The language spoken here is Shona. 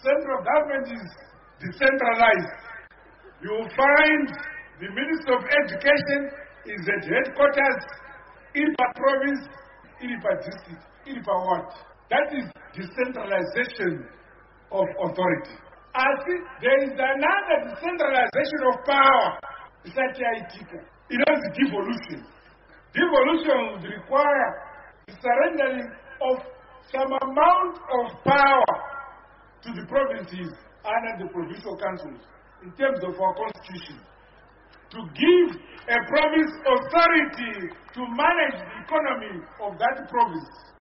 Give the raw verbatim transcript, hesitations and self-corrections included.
central government is decentralized. You will find the Minister of Education is at headquarters, Ilipa province, Ilipa district, Ilipa ward. That is decentralization of authority. As there is another decentralization of power. It's like it has devolution. Devolution would require the surrendering of some amount of power to the provinces and the provincial councils in terms of our constitution, to give a province authority to manage the economy of that province.